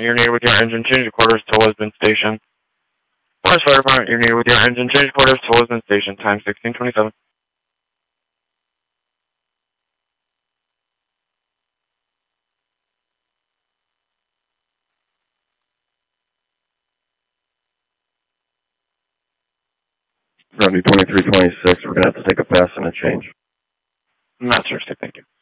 Department, you're needed with your engine. Change your quarters to Lisbon Station. Forest Fire Department, you're needed with your engine. Change your quarters to Lisbon Station. Time 16:27. Rounding 2326, we're going to have to take a pass and a change. Master, thank you.